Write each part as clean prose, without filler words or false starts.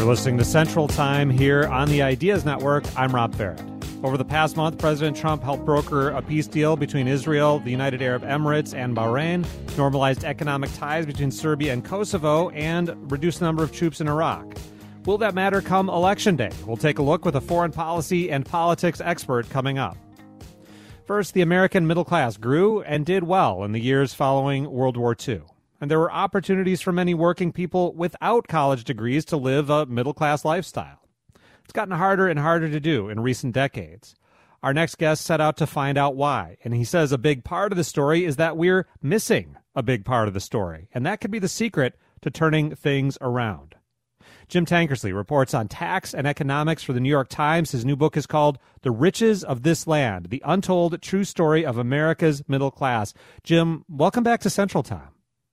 You're listening to Central Time here on the Ideas Network. I'm Rob Barrett. Over the past month, President Trump helped broker a peace deal between Israel, the United Arab Emirates, and Bahrain, normalized economic ties between Serbia and Kosovo, and reduced the number of troops in Iraq. Will that matter come Election Day? We'll take a look with a foreign policy and politics expert coming up. First, the American middle class grew and did well in the years following World War II. And there were opportunities for many working people without college degrees to live a middle-class lifestyle. It's gotten harder and harder to do in recent decades. Our next guest set out to find out why, and he says a big part of the story is that we're missing a big part of the story, and that could be the secret to turning things around. Jim Tankersley reports on tax and economics for the New York Times. His new book is called The Riches of This Land, The Untold True Story of America's Middle Class. Jim, welcome back to Central Time.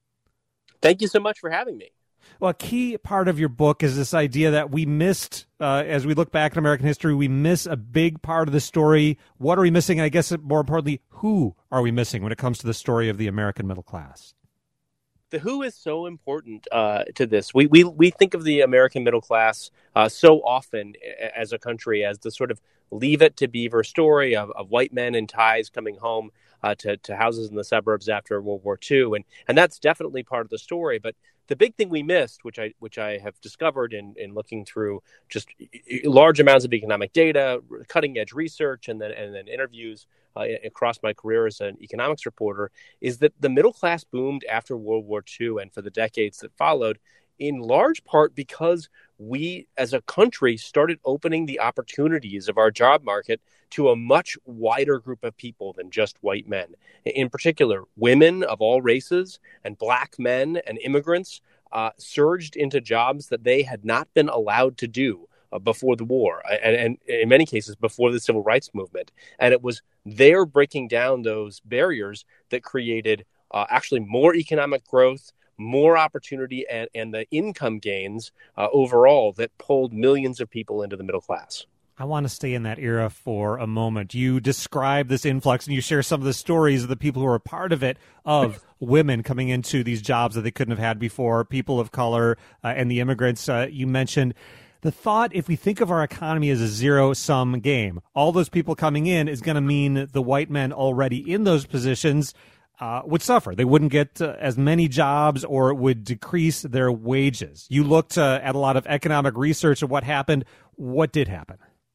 Thank you so much for having me. Well, a key part of your book is this idea that we missed, as we look back at American history, we miss a big part of the story. What are we missing? And I guess more importantly, who are we missing when it comes to the story of the American middle class? The who is so important to this. We think of the American middle class so often as a country as the sort of Leave It to Beaver story of white men in ties coming home to houses in the suburbs after World War II. And that's definitely part of the story. But the big thing we missed, which I have discovered in looking through just large amounts of economic data, cutting edge research, and then interviews across my career as an economics reporter, is that the middle class boomed after World War II and for the decades that followed, in large part because we as a country started opening the opportunities of our job market to a much wider group of people than just white men. In particular, women of all races and black men and immigrants surged into jobs that they had not been allowed to do before the war, and in many cases before the civil rights movement. And it was their breaking down those barriers that created actually more economic growth, more opportunity, and the income gains overall that pulled millions of people into the middle class. I want to stay in that era for a moment. You describe this influx and you share some of the stories of the people who were a part of it, of women coming into these jobs that they couldn't have had before, people of color, and the immigrants you mentioned. The thought, if we think of our economy as a zero-sum game, all those people coming in is going to mean the white men already in those positions would suffer. They wouldn't get as many jobs, or it would decrease their wages. You looked at a lot of economic research of what happened. What did happen?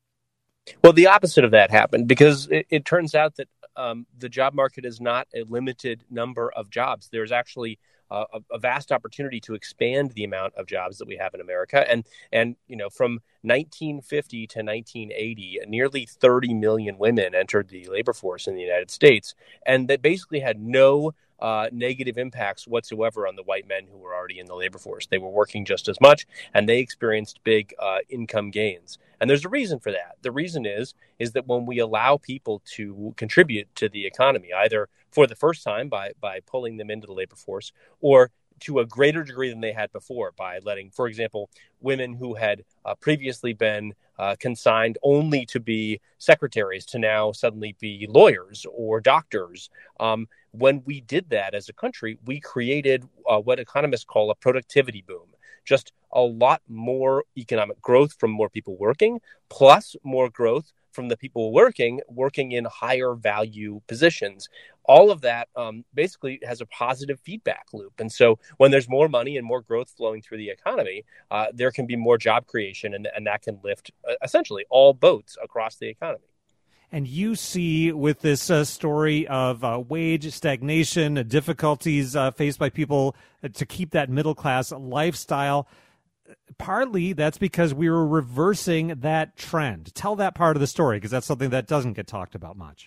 Well, the opposite of that happened, because it turns out that the job market is not a limited number of jobs. There's actually a vast opportunity to expand the amount of jobs that we have in America. And you know, from 1950 to 1980, nearly 30 million women entered the labor force in the United States, and that basically had no negative impacts whatsoever on the white men who were already in the labor force. They were working just as much, and they experienced big income gains. And there's a reason for that. The reason is that when we allow people to contribute to the economy, either for the first time by pulling them into the labor force, or to a greater degree than they had before by letting, for example, women who had previously been consigned only to be secretaries to now suddenly be lawyers or doctors. When we did that as a country, we created what economists call a productivity boom. Just a lot more economic growth from more people working, plus more growth from the people working in higher value positions. All of that basically has a positive feedback loop. And so when there's more money and more growth flowing through the economy, there can be more job creation, and that can lift essentially all boats across the economy. And you see with this story of wage stagnation, difficulties faced by people to keep that middle-class lifestyle, partly that's because we were reversing that trend. Tell that part of the story, because that's something that doesn't get talked about much.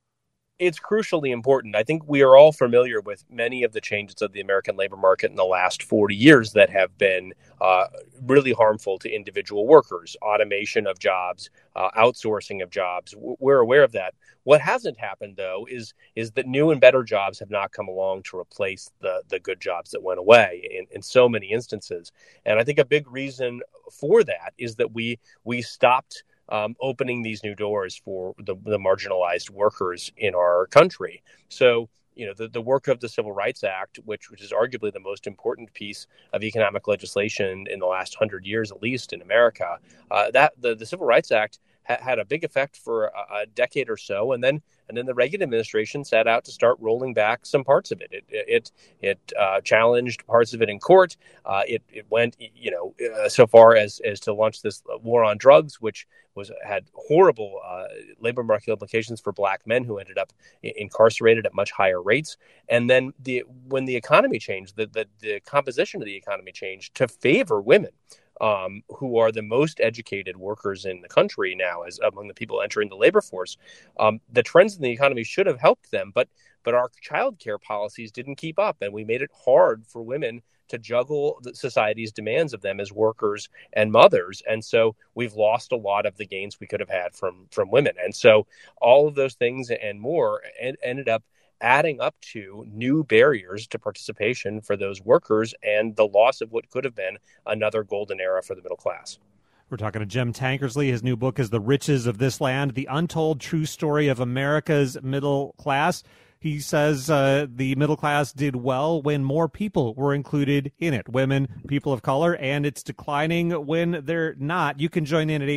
It's crucially important. I think we are all familiar with many of the changes of the American labor market in the last 40 years that have been really harmful to individual workers. Automation of jobs, outsourcing of jobs. We're aware of that. What hasn't happened, though, is that new and better jobs have not come along to replace the good jobs that went away in so many instances. And I think a big reason for that is that we stopped opening these new doors for the marginalized workers in our country. So the work of the Civil Rights Act, which is arguably the most important piece of economic legislation in the last 100 years, at least in America, that the Civil Rights Act had a big effect for a decade or so, and then the Reagan administration set out to start rolling back some parts of it. It challenged parts of it in court. It went so far as to launch this war on drugs, which had horrible labor market implications for Black men who ended up incarcerated at much higher rates. And then when the economy changed, the composition of the economy changed to favor women, who are the most educated workers in the country now, as among the people entering the labor force. The trends in the economy should have helped them, but our childcare policies didn't keep up, and we made it hard for women to juggle society's demands of them as workers and mothers. And so we've lost a lot of the gains we could have had from women. And so all of those things and more ended up adding up to new barriers to participation for those workers and the loss of what could have been another golden era for the middle class. We're talking to Jim Tankersley. His new book is The Riches of This Land, The Untold True Story of America's Middle Class. He says the middle class did well when more people were included in it, women, people of color, and it's declining when they're not. You can join in at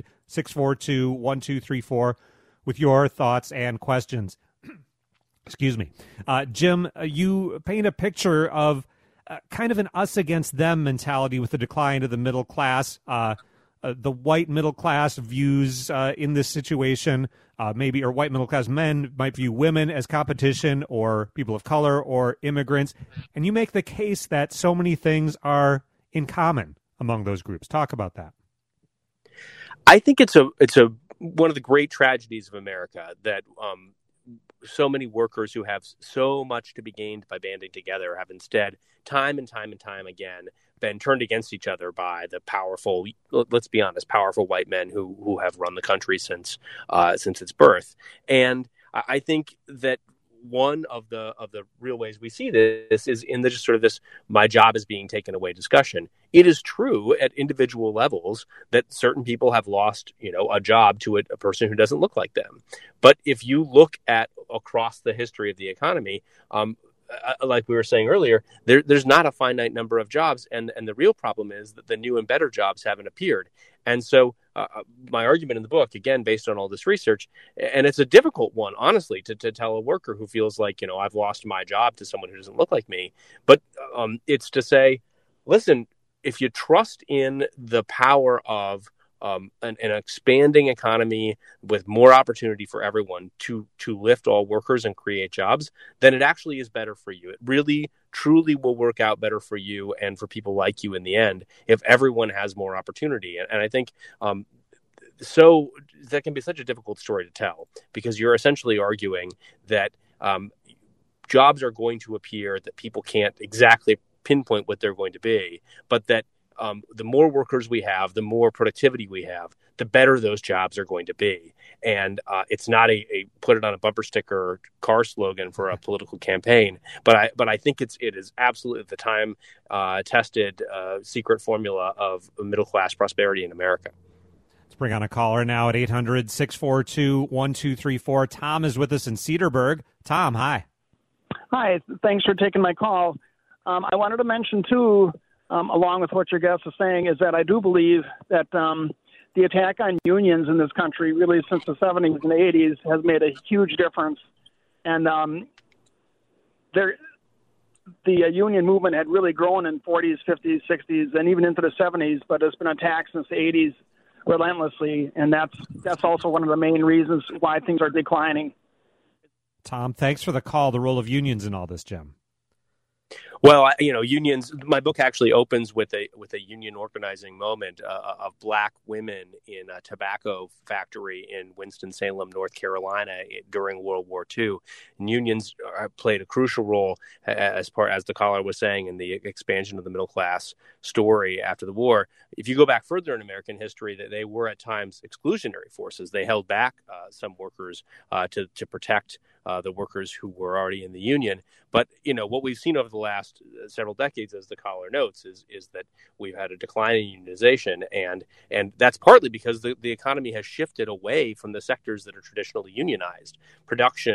800-642-1234 with your thoughts and questions. Excuse me. Jim, you paint a picture of kind of an us against them mentality with the decline of the middle class. The white middle class views in this situation, or white middle class men might view women as competition, or people of color, or immigrants. And you make the case that so many things are in common among those groups. Talk about that. I think it's one of the great tragedies of America that so many workers who have so much to be gained by banding together have instead, time and time again, been turned against each other by the powerful, let's be honest, powerful white men who have run the country since its birth. And I think that one of the real ways we see this is in the just sort of this "my job is being taken away" discussion. It is true at individual levels that certain people have lost, a job to a person who doesn't look like them. But if you look at across the history of the economy, like we were saying earlier, there's not a finite number of jobs, and the real problem is that the new and better jobs haven't appeared. And so my argument in the book, again, based on all this research, and it's a difficult one, honestly, to tell a worker who feels like, I've lost my job to someone who doesn't look like me, but it's to say, listen, if you trust in the power of an expanding economy with more opportunity for everyone to lift all workers and create jobs, then it actually is better for you. It really, truly will work out better for you and for people like you in the end if everyone has more opportunity. And I think so that can be such a difficult story to tell, because you're essentially arguing that jobs are going to appear that people can't exactly pinpoint what they're going to be, but that the more workers we have, the more productivity we have, the better those jobs are going to be. And it's not a put it on a bumper sticker car slogan for a political campaign, but I think it is absolutely the time tested secret formula of middle class prosperity in America. Let's bring on a caller now at 800-642-1234. Tom is with us in Cedarburg. Tom, hi. Hi, thanks for taking my call. I wanted to mention too, along with what your guest is saying, is that I do believe that the attack on unions in this country, really since the 70s and 80s, has made a huge difference. And the union movement had really grown in 40s, 50s, 60s, and even into the 70s, but it's been attacked since the 80s relentlessly, and that's also one of the main reasons why things are declining. Tom, thanks for the call. The role of unions in all this, Jim. Well, unions. My book actually opens with a union organizing moment of Black women in a tobacco factory in Winston-Salem, North Carolina, during World War II. And unions played a crucial role, as the caller was saying, in the expansion of the middle class story after the war. If you go back further in American history, that they were at times exclusionary forces. They held back some workers to protect the workers who were already in the union. But, what we've seen over the last several decades, as the caller notes, is that we've had a decline in unionization. And that's partly because the economy has shifted away from the sectors that are traditionally unionized. Production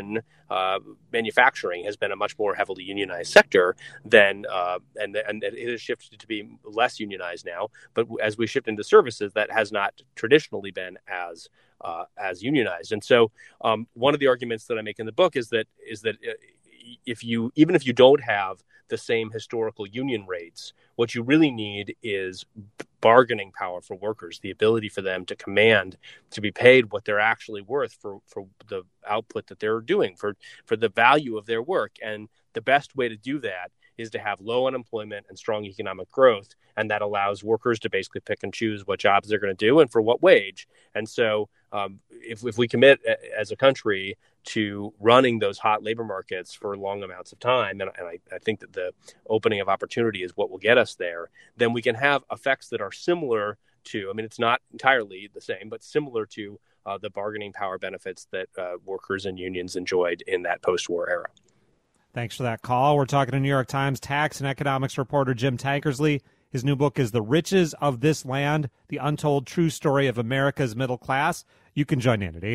manufacturing has been a much more heavily unionized sector than, and it has shifted to be less unionized now. But as we shift into services, that has not traditionally been as unionized. And so one of the arguments that I make in the book is that even if you don't have the same historical union rates, what you really need is bargaining power for workers, the ability for them to command, to be paid what they're actually worth for the output that they're doing, for the value of their work. And the best way to do that is to have low unemployment and strong economic growth. And that allows workers to basically pick and choose what jobs they're going to do and for what wage. And so if we commit as a country to running those hot labor markets for long amounts of time, and I think that the opening of opportunity is what will get us there, then we can have effects that are similar to, I mean, it's not entirely the same, but similar to the bargaining power benefits that workers and unions enjoyed in that post-war era. Thanks for that call. We're talking to New York Times tax and economics reporter Jim Tankersley. His new book is The Riches of This Land, The Untold True Story of America's Middle Class. You can join in at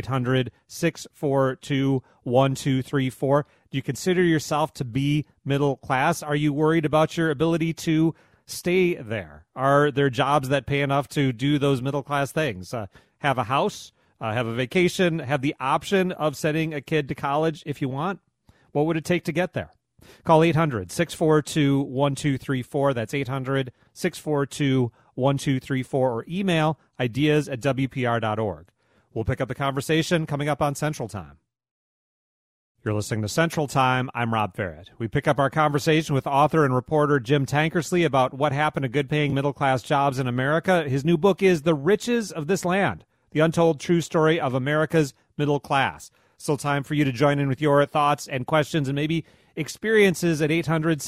800-642-1234. Do you consider yourself to be middle class? Are you worried about your ability to stay there? Are there jobs that pay enough to do those middle class things? Have a house, have a vacation, have the option of sending a kid to college if you want? What would it take to get there? Call 800-642-1234. That's 800-642-1234, or email ideas@wpr.org. We'll pick up the conversation coming up on Central Time. You're listening to Central Time. I'm Rob Barrett. We pick up our conversation with author and reporter Jim Tankersley about what happened to good-paying middle-class jobs in America. His new book is The Riches of This Land, The Untold True Story of America's Middle Class. Still time for you to join in with your thoughts and questions and maybe experiences at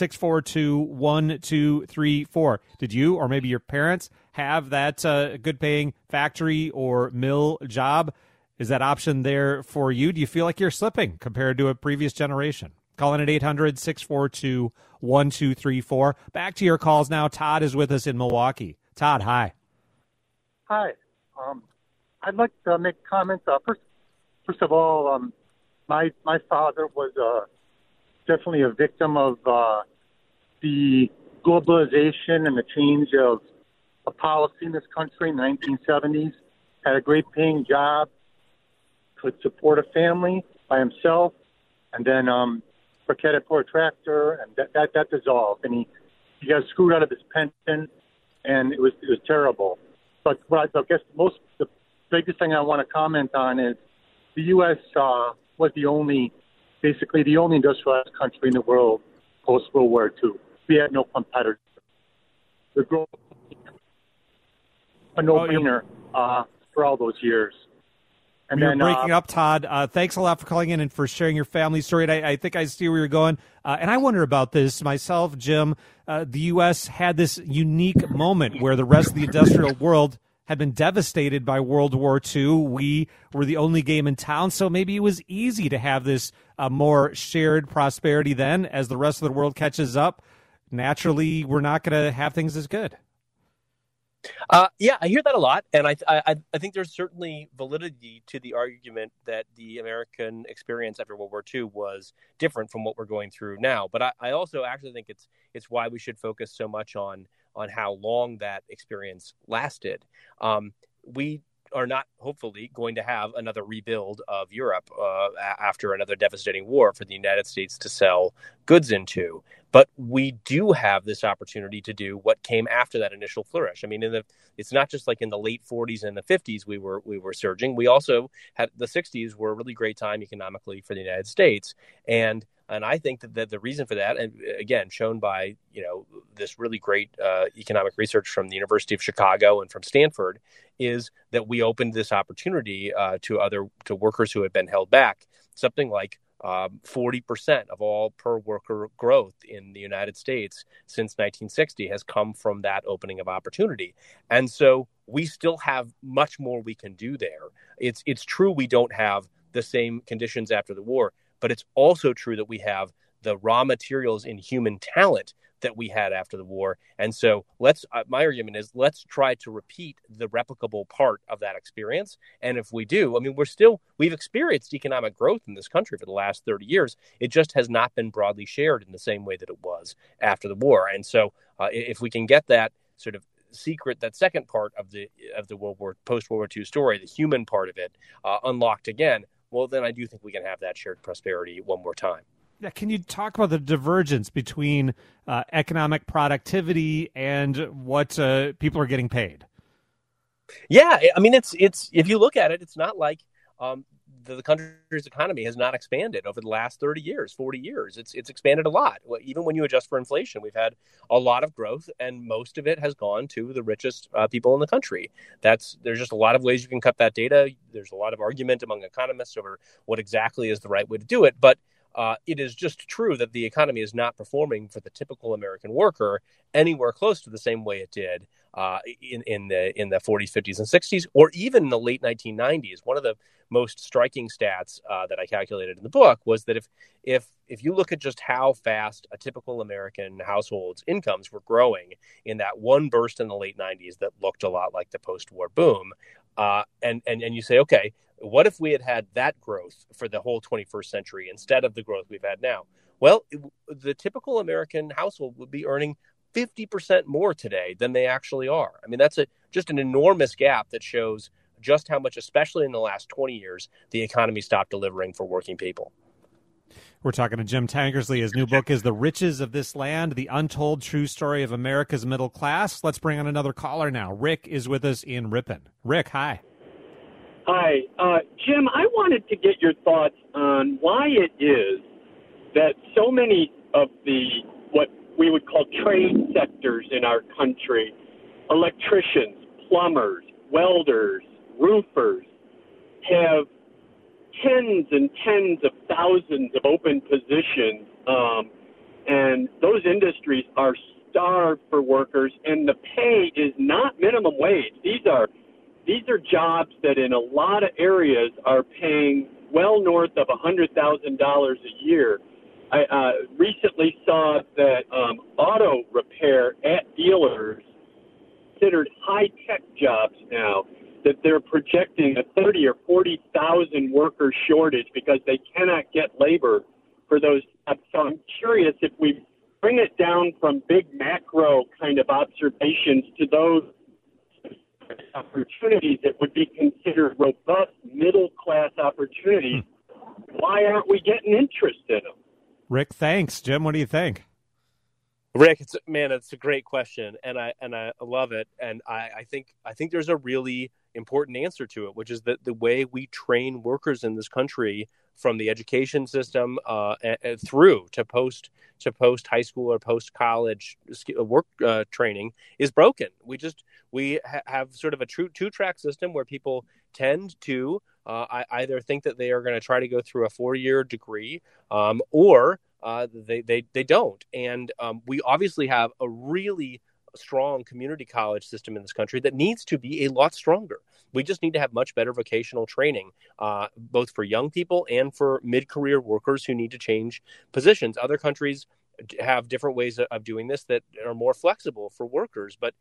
800-642-1234. Did you or maybe your parents have that good-paying factory or mill job? Is that option there for you? Do you feel like you're slipping compared to a previous generation? Call in at 800-642-1234. Back to your calls now. Todd is with us in Milwaukee. Todd, hi. Hi. I'd like to make comments. First of all, my father was definitely a victim of the globalization and the change of policy in this country in the 1970s. Had a great paying job, could support a family by himself, and then Marquette Ford tractor, and that dissolved, and he got screwed out of his pension, and it was terrible. But what I guess the biggest thing I want to comment on is the U.S. was basically the only industrialized country in the world post-World War II. We had no competitors. The growth a no-brainer for all those years. And you're breaking up, Todd. Thanks a lot for calling in and for sharing your family story. And I think I see where you're going. And I wonder about this myself, Jim. The U.S. had this unique moment where the rest of the industrial world had been devastated by World War II. We were the only game in town, so maybe it was easy to have this more shared prosperity then. As the rest of the world catches up, naturally, we're not going to have things as good. Yeah, I hear that a lot, and I think there's certainly validity to the argument that the American experience after World War II was different from what we're going through now. But I also actually think it's why we should focus so much on how long that experience lasted. We are not, hopefully, going to have another rebuild of Europe after another devastating war for the United States to sell goods into. But we do have this opportunity to do what came after that initial flourish. I mean, it's not just like in the late 40s and the 50s we were surging. We also had the 60s were a really great time economically for the United States. And I think that the reason for that, and again, shown by, this really great economic research from the University of Chicago and from Stanford, is that we opened this opportunity to workers who had been held back. Something like 40% of all per worker growth in the United States since 1960 has come from that opening of opportunity. And so we still have much more we can do there. It's true we don't have the same conditions after the war, but it's also true that we have the raw materials in human talent that we had after the war. And so my argument is let's try to repeat the replicable part of that experience. And if we do, I mean, we've experienced economic growth in this country for the last 30 years. It just has not been broadly shared in the same way that it was after the war. And so if we can get that sort of that second part of the post-World War II story, the human part of it, unlocked again, well, then I do think we can have that shared prosperity one more time. Yeah, can you talk about the divergence between economic productivity and what people are getting paid? Yeah, I mean, it's if you look at it, it's not like the country's economy has not expanded over the last 30 years, 40 years. It's expanded a lot. Even when you adjust for inflation, we've had a lot of growth, and most of it has gone to the richest people in the country. There's just a lot of ways you can cut that data. There's a lot of argument among economists over what exactly is the right way to do it, but it is just true that the economy is not performing for the typical American worker anywhere close to the same way it did in the 40s, 50s, and 60s, or even in the late 1990s. One of the most striking stats that I calculated in the book was that if you look at just how fast a typical American household's incomes were growing in that one burst in the late 90s that looked a lot like the post-war boom, and you say, okay, what if we had that growth for the whole 21st century instead of the growth we've had now? Well, the typical American household would be earning 50% more today than they actually are. I mean, that's just an enormous gap that shows just how much, especially in the last 20 years, the economy stopped delivering for working people. We're talking to Jim Tankersley. His new book is The Riches of This Land, The Untold True Story of America's Middle Class. Let's bring on another caller now. Rick is with us in Ripon. Rick, hi. Hi. Jim, I wanted to get your thoughts on why it is that so many of what we would call trade sectors in our country, electricians, plumbers, welders, roofers, have tens and tens of thousands of open positions, and those industries are starved for workers, and the pay is not minimum wage. These are jobs that in a lot of areas are paying well north of $100,000 a year. I recently saw that auto repair at dealers considered high-tech jobs now, that they're projecting a 30 or 40,000 worker shortage because they cannot get labor for those jobs. So I'm curious if we bring it down from big macro kind of observations to those opportunities that would be considered robust middle-class opportunities, why aren't we getting interest in them? Rick, thanks. Jim, what do you think? Rick, it's a great question, and I love it, and I think there's a really important answer to it, which is that the way we train workers in this country, from the education system through to post high school or post college work training, is broken. We have sort of a two track system where people tend to either think that they are going to try to go through a 4-year degree, or they don't. And we obviously have a really strong community college system in this country that needs to be a lot stronger. We just need to have much better vocational training, both for young people and for mid-career workers who need to change positions. Other countries have different ways of doing this that are more flexible for workers. But,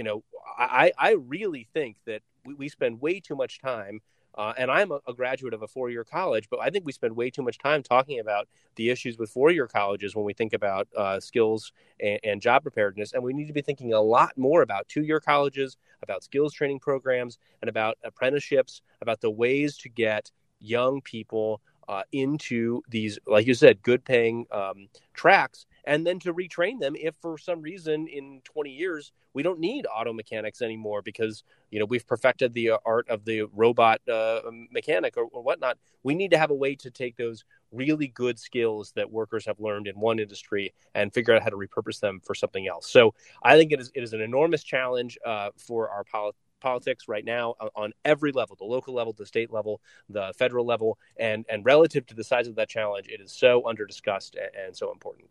I really think that we spend way too much time, and I'm a graduate of a 4-year college, but I think we spend way too much time talking about the issues with 4-year colleges when we think about skills and job preparedness. And we need to be thinking a lot more about 2-year colleges, about skills training programs, and about apprenticeships, about the ways to get young people into these, like you said, good paying tracks, and then to retrain them if for some reason in 20 years we don't need auto mechanics anymore because we've perfected the art of the robot mechanic or whatnot. We need to have a way to take those really good skills that workers have learned in one industry and figure out how to repurpose them for something else. So I think it is an enormous challenge for our politics right now on every level, the local level, the state level, the federal level, and relative to the size of that challenge, it is so under-discussed and so important.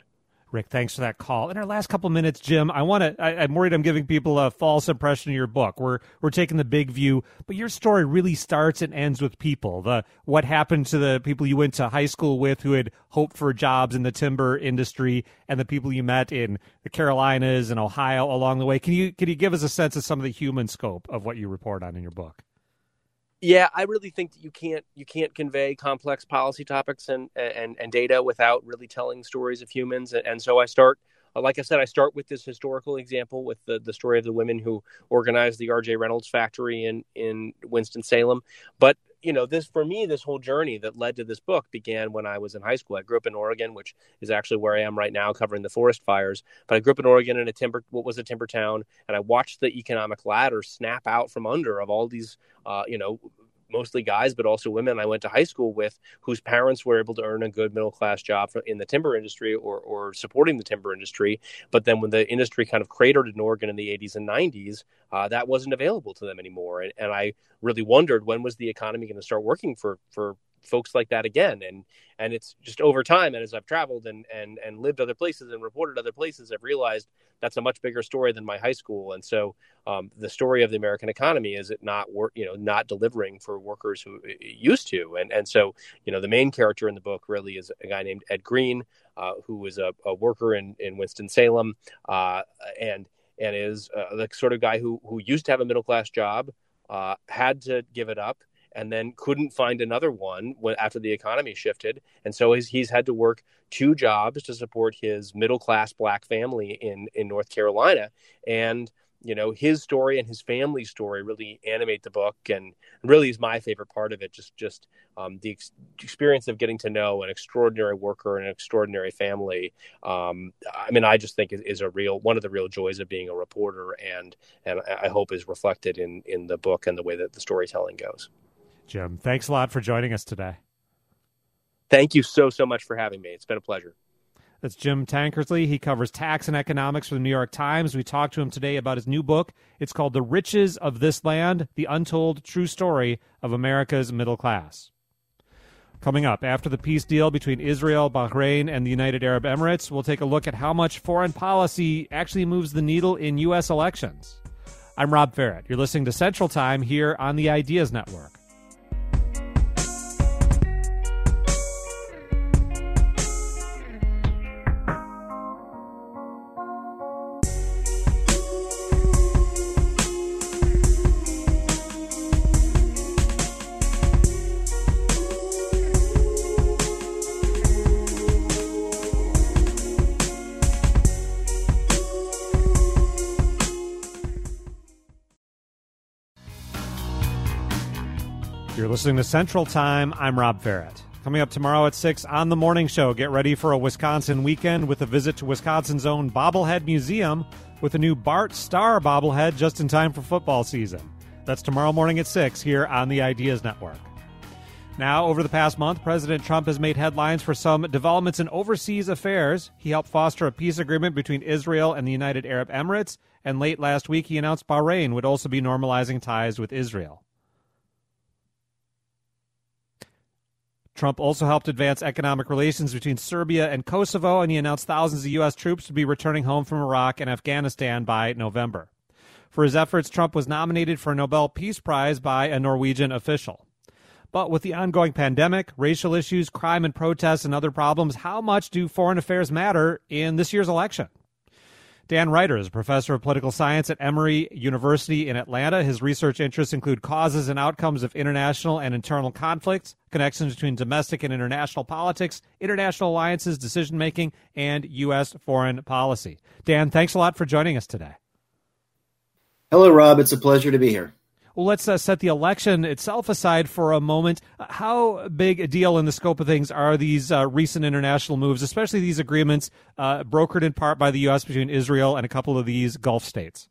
Rick, thanks for that call. In our last couple minutes, Jim, I'm worried I'm giving people a false impression of your book. We're taking the big view, but your story really starts and ends with people. What happened to the people you went to high school with who had hoped for jobs in the timber industry, and the people you met in the Carolinas and Ohio along the way. Can you give us a sense of some of the human scope of what you report on in your book? Yeah, I really think that you can't convey complex policy topics and data without really telling stories of humans. And so I start, like I said, I start with this historical example with the story of the women who organized the R.J. Reynolds factory in Winston-Salem. But this whole journey that led to this book began when I was in high school. I grew up in Oregon, which is actually where I am right now, covering the forest fires. But I grew up in Oregon in what was a timber town, and I watched the economic ladder snap out from under of all these, mostly guys, but also women I went to high school with, whose parents were able to earn a good middle-class job in the timber industry or supporting the timber industry. But then when the industry kind of cratered in Oregon in the 80s and 90s, that wasn't available to them anymore. And I really wondered, when was the economy going to start working for folks like that again? And it's just over time, and as I've traveled and lived other places and reported other places, I've realized that's a much bigger story than my high school. And so the story of the American economy is it not delivering for workers who it used to. And so the main character in the book really is a guy named Ed Green, who was a worker in Winston-Salem, and is the sort of guy who used to have a middle class job, had to give it up, and then couldn't find another one after the economy shifted. And so he's had to work 2 jobs to support his middle-class Black family in North Carolina. And, his story and his family's story really animate the book, and really is my favorite part of it. Just the experience of getting to know an extraordinary worker and an extraordinary family. I just think is one of the real joys of being a reporter, and I hope is reflected in the book and the way that the storytelling goes. Jim, thanks a lot for joining us today. Thank you so much for having me. It's been a pleasure. That's Jim Tankersley. He covers tax and economics for the New York Times. We talked to him today about his new book. It's called The Riches of This Land, The Untold True Story of America's Middle Class. Coming up, after the peace deal between Israel, Bahrain, and the United Arab Emirates, we'll take a look at how much foreign policy actually moves the needle in U.S. elections. I'm Rob Ferrett. You're listening to Central Time here on the Ideas Network. You're listening to Central Time. I'm Rob Ferrett. Coming up tomorrow at 6 on The Morning Show, get ready for a Wisconsin weekend with a visit to Wisconsin's own Bobblehead Museum with a new Bart Starr bobblehead just in time for football season. That's tomorrow morning at 6 here on the Ideas Network. Now, over the past month, President Trump has made headlines for some developments in overseas affairs. He helped foster a peace agreement between Israel and the United Arab Emirates, and late last week he announced Bahrain would also be normalizing ties with Israel. Trump also helped advance economic relations between Serbia and Kosovo, and he announced thousands of U.S. troops would be returning home from Iraq and Afghanistan by November. For his efforts, Trump was nominated for a Nobel Peace Prize by a Norwegian official. But with the ongoing pandemic, racial issues, crime and protests, and other problems, how much do foreign affairs matter in this year's election? Dan Reiter is a professor of political science at Emory University in Atlanta. His research interests include causes and outcomes of international and internal conflicts, connections between domestic and international politics, international alliances, decision-making, and U.S. foreign policy. Dan, thanks a lot for joining us today. Hello, Rob. It's a pleasure to be here. Well, let's set the election itself aside for a moment. How big a deal in the scope of things are these recent international moves, especially these agreements brokered in part by the U.S. between Israel and a couple of these Gulf states?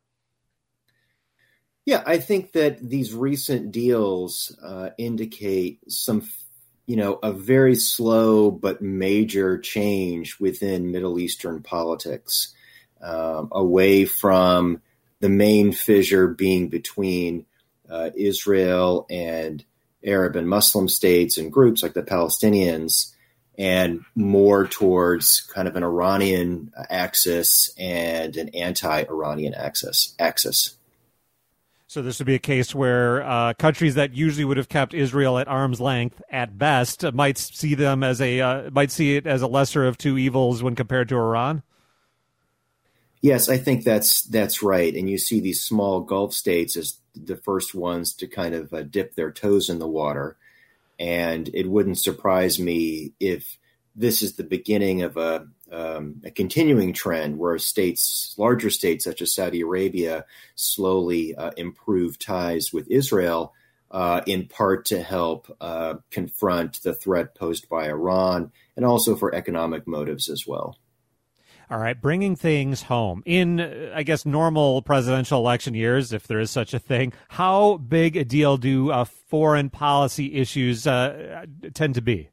Yeah, I think that these recent deals indicate some, a very slow but major change within Middle Eastern politics, away from the main fissure being between Israel and Arab and Muslim states and groups like the Palestinians, and more towards kind of an Iranian axis and an anti-Iranian axis. So this would be a case where countries that usually would have kept Israel at arm's length at best might see it as a lesser of two evils when compared to Iran. Yes, I think that's right. And you see these small Gulf states as the first ones to kind of dip their toes in the water. And it wouldn't surprise me if this is the beginning of a continuing trend where larger states such as Saudi Arabia slowly improve ties with Israel, in part to help confront the threat posed by Iran and also for economic motives as well. All right, bringing things home. In, I guess, normal presidential election years, if there is such a thing, how big a deal do foreign policy issues tend to be?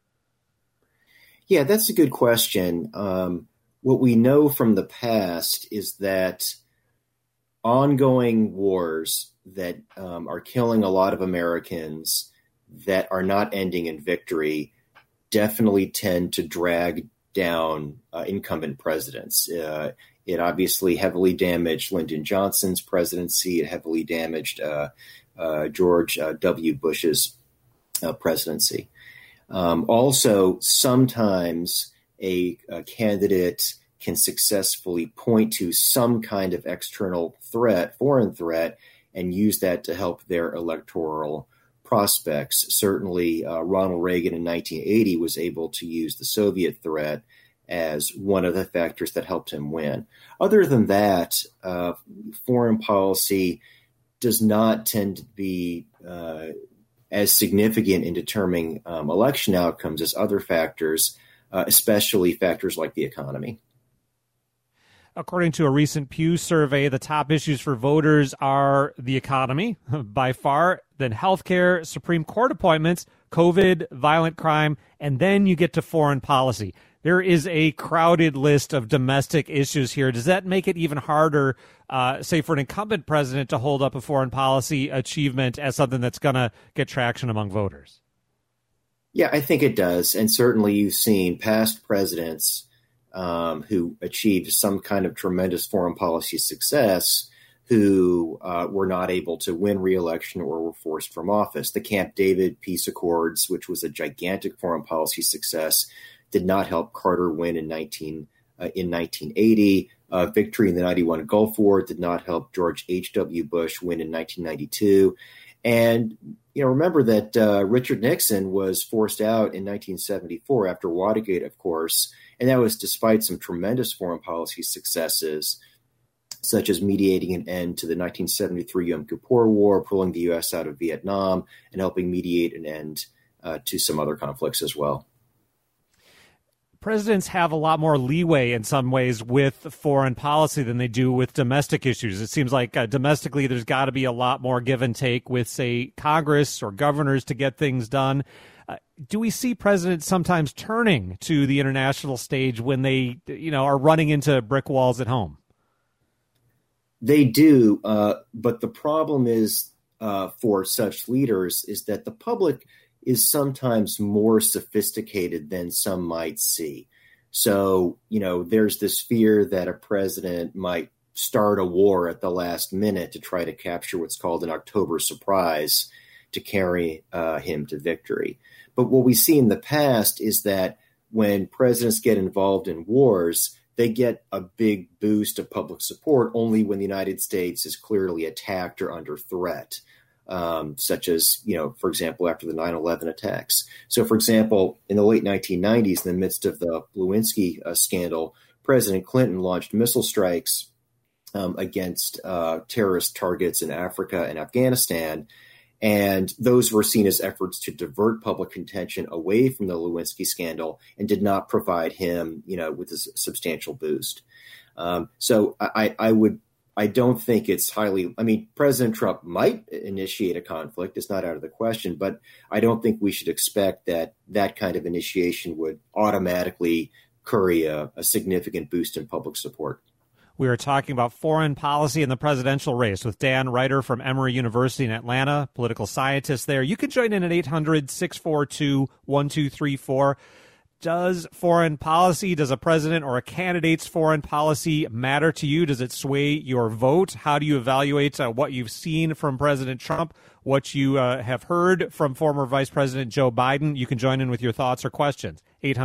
Yeah, that's a good question. What we know from the past is that ongoing wars that are killing a lot of Americans that are not ending in victory definitely tend to drag down incumbent presidents. It obviously heavily damaged Lyndon Johnson's presidency. It heavily damaged George W. Bush's presidency. Also, sometimes a candidate can successfully point to some kind of external threat, foreign threat, and use that to help their electoral prospects. Certainly, Ronald Reagan in 1980 was able to use the Soviet threat as one of the factors that helped him win. Other than that, foreign policy does not tend to be as significant in determining election outcomes as other factors, especially factors like the economy. According to a recent Pew survey, the top issues for voters are the economy, by far, then healthcare, Supreme Court appointments, COVID, violent crime, and then you get to foreign policy. There is a crowded list of domestic issues here. Does that make it even harder, say, for an incumbent president to hold up a foreign policy achievement as something that's going to get traction among voters? Yeah, I think it does. And certainly you've seen past presidents who achieved some kind of tremendous foreign policy success who were not able to win re-election or were forced from office. The Camp David peace accords, which was a gigantic foreign policy success, did not help Carter win in 1980. Victory in the 91 Gulf War did not help George H.W. Bush win in 1992. And remember that Richard Nixon was forced out in 1974 after Watergate, of course, and that was despite some tremendous foreign policy successes, such as mediating an end to the 1973 Yom Kippur War, pulling the U.S. out of Vietnam, and helping mediate an end to some other conflicts as well. Presidents have a lot more leeway in some ways with foreign policy than they do with domestic issues. It seems like domestically there's got to be a lot more give and take with, say, Congress or governors to get things done. Do we see presidents sometimes turning to the international stage when they, are running into brick walls at home? They do, but the problem is for such leaders is that the public is sometimes more sophisticated than some might see. So, there's this fear that a president might start a war at the last minute to try to capture what's called an October surprise to carry him to victory. But what we see in the past is that when presidents get involved in wars, they get a big boost of public support only when the United States is clearly attacked or under threat. Such as, for example, after the 9/11 attacks. So, for example, in the late 1990s, in the midst of the Lewinsky scandal, President Clinton launched missile strikes against terrorist targets in Africa and Afghanistan. And those were seen as efforts to divert public attention away from the Lewinsky scandal and did not provide him, with a substantial boost. So I don't think it's President Trump might initiate a conflict. It's not out of the question, but I don't think we should expect that kind of initiation would automatically curry a significant boost in public support. We are talking about foreign policy in the presidential race with Dan Reiter from Emory University in Atlanta, political scientist there. You can join in at 800-642-1234. Does foreign policy, does a president or a candidate's foreign policy matter to you? Does it sway your vote? How do you evaluate what you've seen from President Trump, what you have heard from former Vice President Joe Biden? You can join in with your thoughts or questions.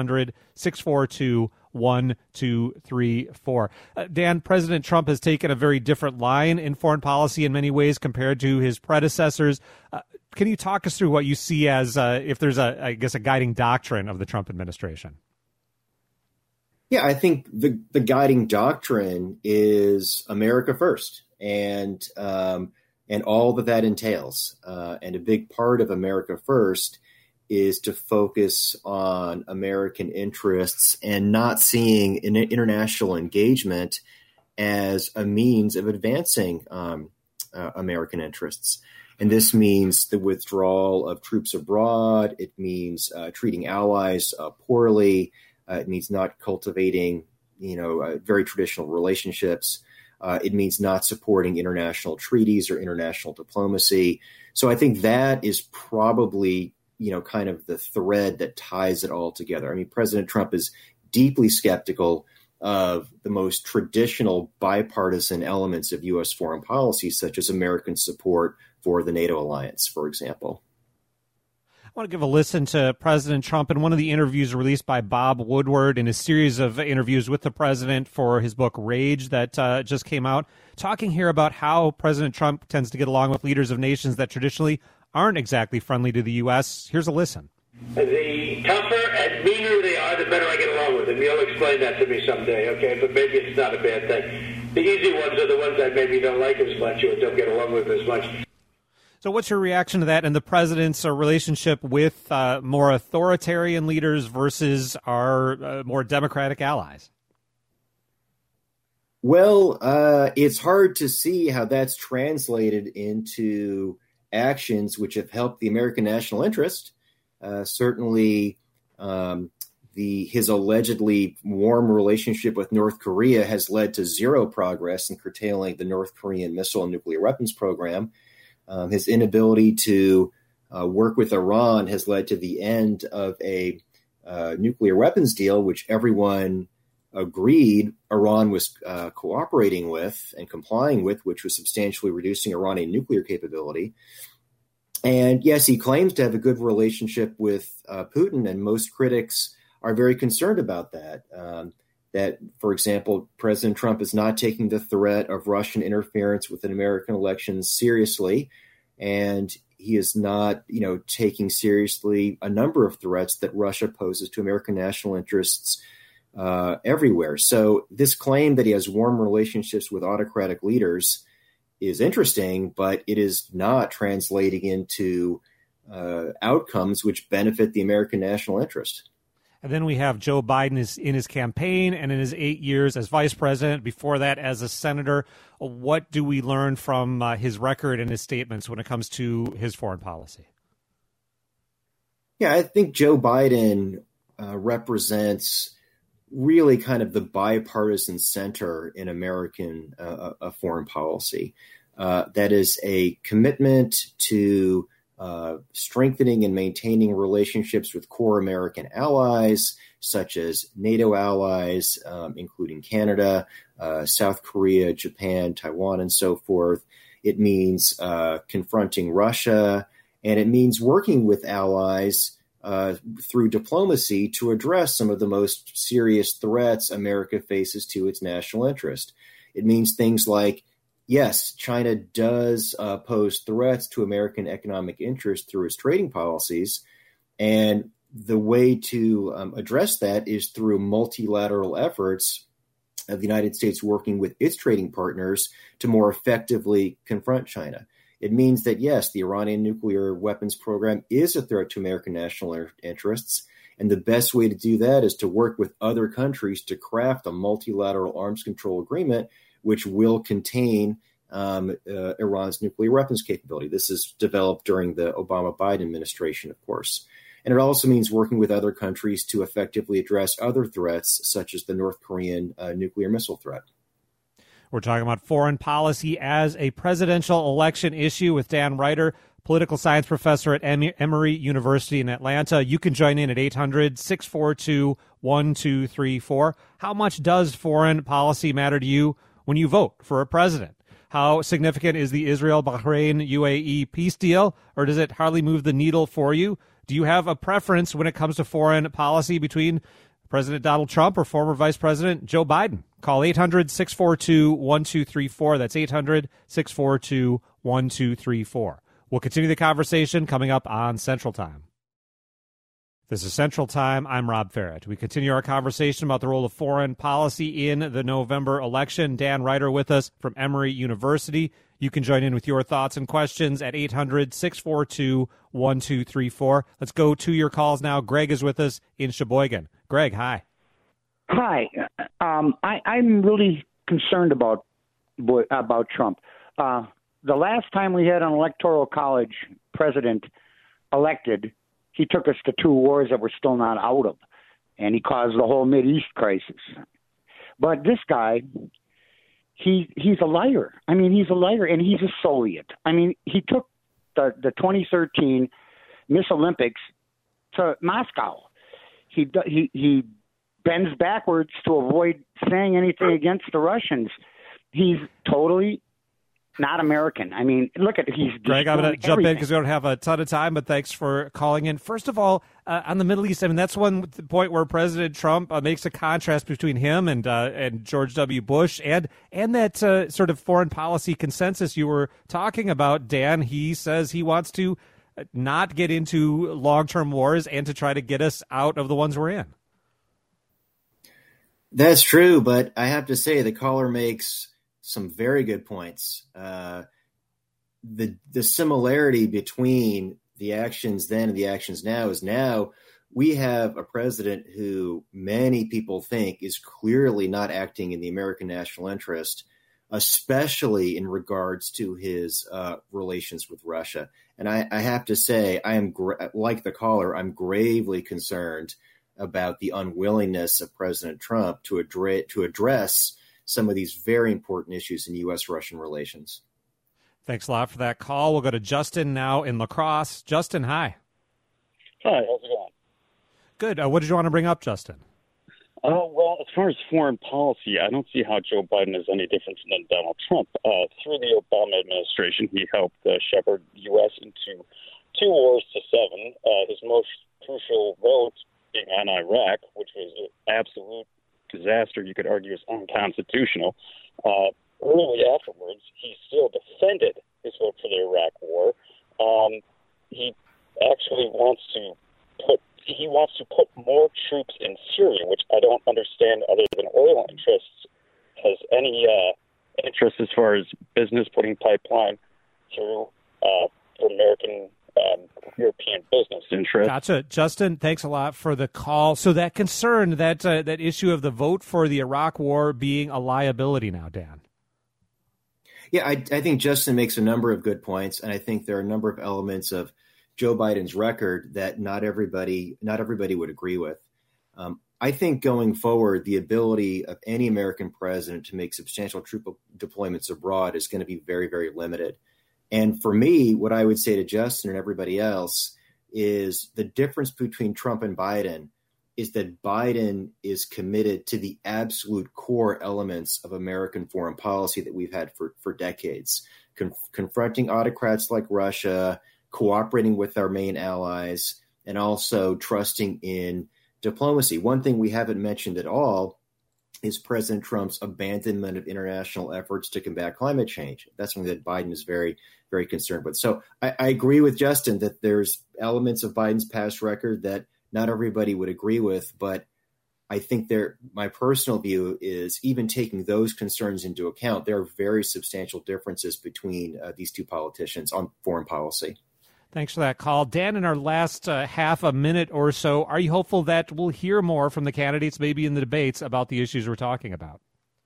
800-642-1234. Dan, President Trump has taken a very different line in foreign policy in many ways compared to his predecessors. Can you talk us through what you see as, if there's a guiding doctrine of the Trump administration? Yeah, I think the guiding doctrine is America first, and all that entails. And a big part of America first is to focus on American interests and not seeing an international engagement as a means of advancing American interests. And this means the withdrawal of troops abroad. It means treating allies poorly. It means not cultivating, very traditional relationships. It means not supporting international treaties or international diplomacy. So I think that is probably, kind of the thread that ties it all together. I mean, President Trump is deeply skeptical of the most traditional bipartisan elements of U.S. foreign policy, such as American support for the NATO alliance, for example. I want to give a listen to President Trump in one of the interviews released by Bob Woodward in a series of interviews with the president for his book Rage that just came out, talking here about how President Trump tends to get along with leaders of nations that traditionally aren't exactly friendly to the U.S. Here's a listen. The tougher and meaner they are, the better I get along with them. You'll explain that to me someday, okay? But maybe it's not a bad thing. The easy ones are the ones that maybe don't like as much or don't get along with as much. So what's your reaction to that and the president's relationship with more authoritarian leaders versus our more democratic allies? Well, it's hard to see how that's translated into actions which have helped the American national interest. Certainly, his allegedly warm relationship with North Korea has led to zero progress in curtailing the North Korean missile and nuclear weapons program. His inability to work with Iran has led to the end of a nuclear weapons deal, which everyone agreed Iran was cooperating with and complying with, which was substantially reducing Iranian nuclear capability. And yes, he claims to have a good relationship with Putin, and most critics are very concerned about that. That, for example, President Trump is not taking the threat of Russian interference with an American election seriously, and he is not, taking seriously a number of threats that Russia poses to American national interests everywhere. So this claim that he has warm relationships with autocratic leaders is interesting, but it is not translating into outcomes which benefit the American national interest. And then we have Joe Biden in his campaign and in his 8 years as vice president, before that as a senator. What do we learn from his record and his statements when it comes to his foreign policy? Yeah, I think Joe Biden represents really kind of the bipartisan center in American foreign policy. That is a commitment to strengthening and maintaining relationships with core American allies, such as NATO allies, including Canada, South Korea, Japan, Taiwan, and so forth. It means confronting Russia, and it means working with allies through diplomacy to address some of the most serious threats America faces to its national interest. It means things like, yes, China does pose threats to American economic interest through its trading policies, and the way to address that is through multilateral efforts of the United States working with its trading partners to more effectively confront China. It means that, yes, the Iranian nuclear weapons program is a threat to American national interests, and the best way to do that is to work with other countries to craft a multilateral arms control agreement which will contain Iran's nuclear weapons capability. This is developed during the Obama-Biden administration, of course. And it also means working with other countries to effectively address other threats, such as the North Korean nuclear missile threat. We're talking about foreign policy as a presidential election issue with Dan Reiter. political science professor at Emory University in Atlanta. You can join in at 800-642-1234. How much does foreign policy matter to you when you vote for a president? How significant is the Israel-Bahrain-UAE peace deal, or does it hardly move the needle for you? Do you have a preference when it comes to foreign policy between President Donald Trump or former Vice President Joe Biden? Call 800-642-1234. That's 800-642-1234. We'll continue the conversation coming up on Central Time. This is Central Time. I'm Rob Farrett. We continue our conversation about the role of foreign policy in the November election. Dan Reiter with us from Emory University. You can join in with your thoughts and questions at 800-642-1234. Let's go to your calls now. Greg is with us in Sheboygan. Greg, hi. Hi. I'm really concerned about Trump. The last time we had an electoral college president elected, he took us to two wars that we're still not out of, and he caused the whole Mideast crisis. But this guy, he's a liar. I mean, he's a liar, and he's a Soviet. I mean, he took the 2013 Miss Olympics to Moscow. He bends backwards to avoid saying anything against the Russians. He's totally not American. I mean, look at he's Greg, I'm going to jump in because we don't have a ton of time, but thanks for calling in. First of all, on the Middle East, I mean, that's one point where President Trump makes a contrast between him and George W. Bush and that sort of foreign policy consensus you were talking about, Dan. He says he wants to not get into long-term wars and to try to get us out of the ones we're in. That's true, but I have to say the caller makes some very good points. The similarity between the actions then and the actions now is now we have a president who many people think is clearly not acting in the American national interest, especially in regards to his relations with Russia. And I have to say, I am like the caller, I'm gravely concerned about the unwillingness of President Trump to address some of these very important issues in U.S.-Russian relations. Thanks a lot for that call. We'll go to Justin now in La Crosse. Justin, hi. Hi, how's it going? Good. What did you want to bring up, Justin? Well, as far as foreign policy, I don't see how Joe Biden is any different than Donald Trump. Through the Obama administration, he helped shepherd the U.S. into 2 wars to 7. His most crucial vote being on Iraq, which was an absolute disaster, you could argue is unconstitutional. Early afterwards, he still defended his vote for the Iraq War. He actually wants to put more troops in Syria, which I don't understand, other than oil interests, has any interest as far as business putting pipeline through for American European business interests. Gotcha. Justin, thanks a lot for the call. So that concern, that issue of the vote for the Iraq War being a liability now, Dan. Yeah, I think Justin makes a number of good points, and I think there are a number of elements of Joe Biden's record that not everybody would agree with. I think going forward, the ability of any American president to make substantial troop deployments abroad is going to be very, very limited. And for me, what I would say to Justin and everybody else is the difference between Trump and Biden is that Biden is committed to the absolute core elements of American foreign policy that we've had for decades, confronting autocrats like Russia, cooperating with our main allies, and also trusting in diplomacy. One thing we haven't mentioned at all is President Trump's abandonment of international efforts to combat climate change. That's something that Biden is very, very concerned with. So I agree with Justin that there's elements of Biden's past record that not everybody would agree with, but I think my personal view is even taking those concerns into account, there are very substantial differences between these two politicians on foreign policy. Thanks for that call. Dan, in our last half a minute or so, are you hopeful that we'll hear more from the candidates, maybe in the debates, about the issues we're talking about?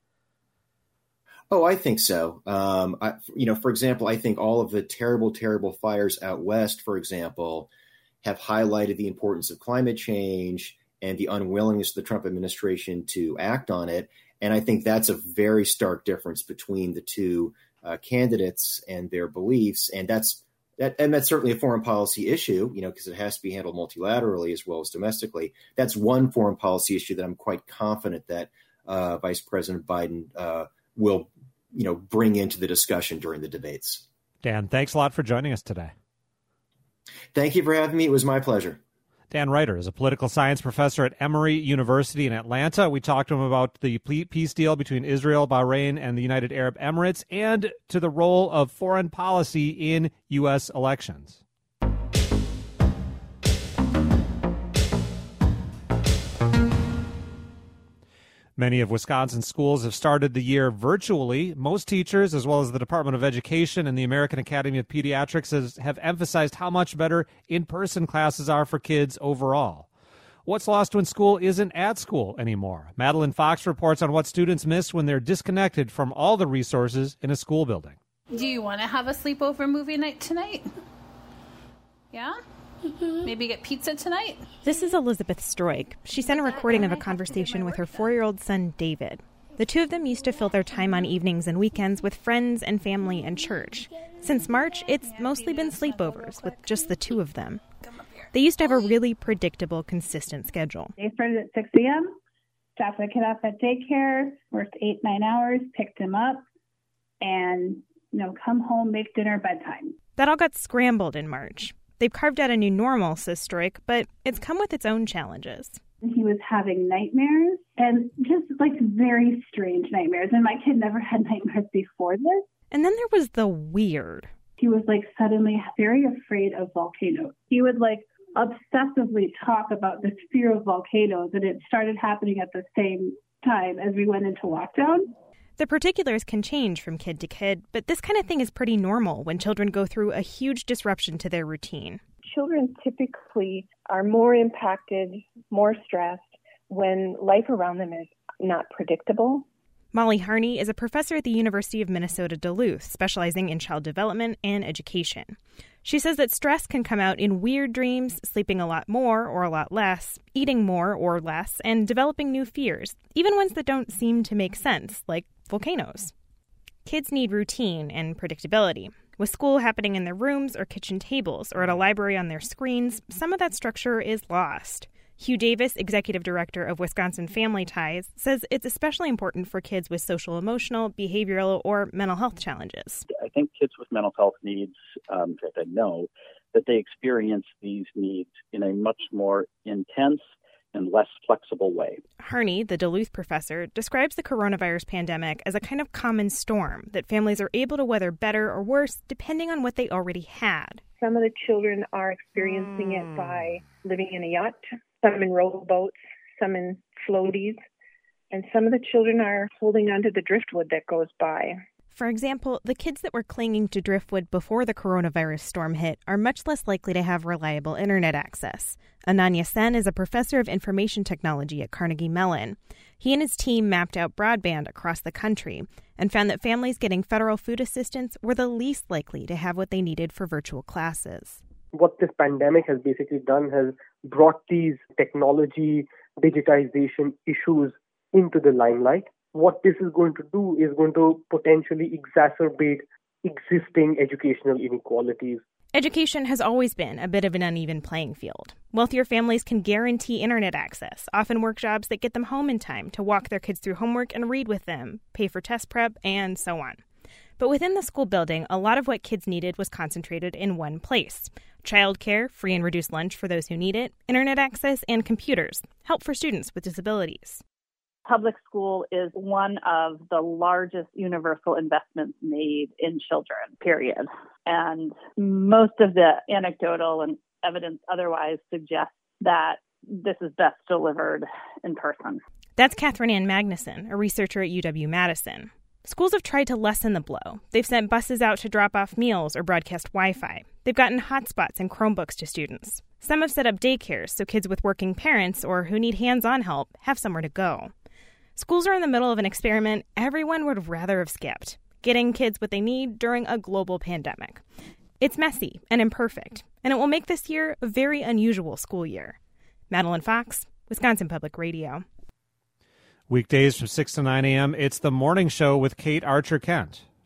Oh, I think so. For example, I think all of the terrible, terrible fires out west, for example, have highlighted the importance of climate change and the unwillingness of the Trump administration to act on it. And I think that's a very stark difference between the two candidates and their beliefs. And that's And that's certainly a foreign policy issue, because it has to be handled multilaterally as well as domestically. That's one foreign policy issue that I'm quite confident that Vice President Biden will, bring into the discussion during the debates. Dan, thanks a lot for joining us today. Thank you for having me. It was my pleasure. Dan Reiter is a political science professor at Emory University in Atlanta. We talked to him about the peace deal between Israel, Bahrain, and the United Arab Emirates, and to the role of foreign policy in U.S. elections. Many of Wisconsin's schools have started the year virtually. Most teachers, as well as the Department of Education and the American Academy of Pediatrics, have emphasized how much better in-person classes are for kids overall. What's lost when school isn't at school anymore? Madeline Fox reports on what students miss when they're disconnected from all the resources in a school building. Do you want to have a sleepover movie night tonight? Yeah? Maybe get pizza tonight? This is Elizabeth Stroig. She sent a recording of a conversation with her 4-year-old son, David. The two of them used to fill their time on evenings and weekends with friends and family and church. Since March, it's mostly been sleepovers with just the two of them. They used to have a really predictable, consistent schedule. They started at 6 a.m., dropped the kid off at daycare, worked 8-9 hours, picked him up, and, come home, make dinner, bedtime. That all got scrambled in March. They've carved out a new normal, says Stroik, but it's come with its own challenges. He was having nightmares, and just very strange nightmares. And my kid never had nightmares before this. And then there was the weird. He was suddenly very afraid of volcanoes. He would obsessively talk about this fear of volcanoes, and it started happening at the same time as we went into lockdown. The particulars can change from kid to kid, but this kind of thing is pretty normal when children go through a huge disruption to their routine. Children typically are more impacted, more stressed when life around them is not predictable. Molly Harney is a professor at the University of Minnesota Duluth, specializing in child development and education. She says that stress can come out in weird dreams, sleeping a lot more or a lot less, eating more or less, and developing new fears, even ones that don't seem to make sense, like volcanoes. Kids need routine and predictability. With school happening in their rooms or kitchen tables or at a library on their screens, some of that structure is lost. Hugh Davis, executive director of Wisconsin Family Ties, says it's especially important for kids with social, emotional, behavioral, or mental health challenges. I think kids with mental health needs, in fact, I know that they experience these needs in a much more intense and less flexible way. Harney, the Duluth professor, describes the coronavirus pandemic as a kind of common storm that families are able to weather better or worse depending on what they already had. Some of the children are experiencing it by living in a yacht, some in rowboats, some in floaties, and some of the children are holding onto the driftwood that goes by. For example, the kids that were clinging to driftwood before the coronavirus storm hit are much less likely to have reliable internet access. Ananya Sen is a professor of information technology at Carnegie Mellon. He and his team mapped out broadband across the country and found that families getting federal food assistance were the least likely to have what they needed for virtual classes. What this pandemic has basically done has brought these technology, digitization issues into the limelight. What this is going to do is going to potentially exacerbate existing educational inequalities. Education has always been a bit of an uneven playing field. Wealthier families can guarantee internet access, often work jobs that get them home in time to walk their kids through homework and read with them, pay for test prep, and so on. But within the school building, a lot of what kids needed was concentrated in one place. Childcare, free and reduced lunch for those who need it, internet access, and computers, help for students with disabilities. Public school is one of the largest universal investments made in children, period. And most of the anecdotal and evidence otherwise suggests that this is best delivered in person. That's Catherine Ann Magnuson, a researcher at UW-Madison. Schools have tried to lessen the blow. They've sent buses out to drop off meals or broadcast Wi-Fi. They've gotten hotspots and Chromebooks to students. Some have set up daycares so kids with working parents or who need hands-on help have somewhere to go. Schools are in the middle of an experiment everyone would rather have skipped, getting kids what they need during a global pandemic. It's messy and imperfect, and it will make this year a very unusual school year. Madeline Fox, Wisconsin Public Radio. Weekdays from 6 to 9 a.m., it's The Morning Show with Kate Archer-Kent.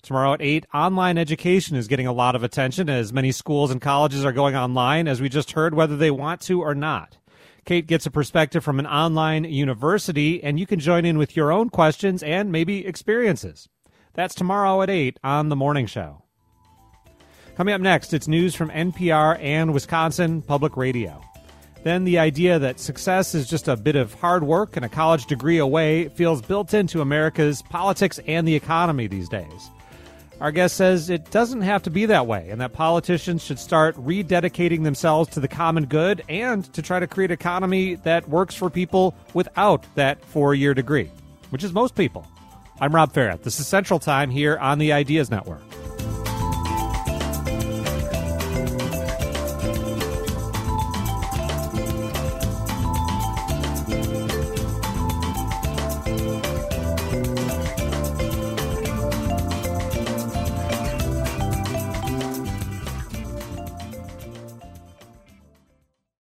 Tomorrow at 8, online education is getting a lot of attention as many schools and colleges are going online, as we just heard, whether they want to or not. Kate gets a perspective from an online university, and you can join in with your own questions and maybe experiences. That's tomorrow at 8 on The Morning Show. Coming up next, it's news from NPR and Wisconsin Public Radio. Then the idea that success is just a bit of hard work and a college degree away feels built into America's politics and the economy these days. Our guest says it doesn't have to be that way, and that politicians should start rededicating themselves to the common good and to try to create an economy that works for people without that 4-year degree, which is most people. I'm Rob Farrett. This is Central Time here on the Ideas Network.